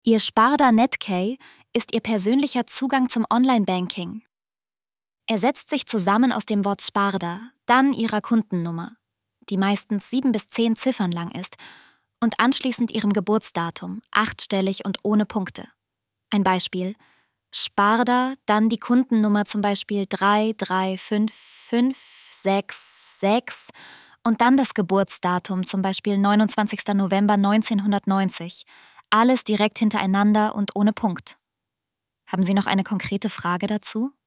Ihr Sparda Netkey ist Ihr persönlicher Zugang zum Online-Banking. Er setzt sich zusammen aus dem Wort Sparda, dann Ihrer Kundennummer, die meistens 7 bis 10 Ziffern lang ist, und anschließend Ihrem Geburtsdatum, 8-stellig und ohne Punkte. Ein Beispiel: Sparda, dann die Kundennummer zum Beispiel 3355666 und dann das Geburtsdatum, zum Beispiel 29. November 1990. Alles direkt hintereinander und ohne Punkt. Haben Sie noch eine konkrete Frage dazu?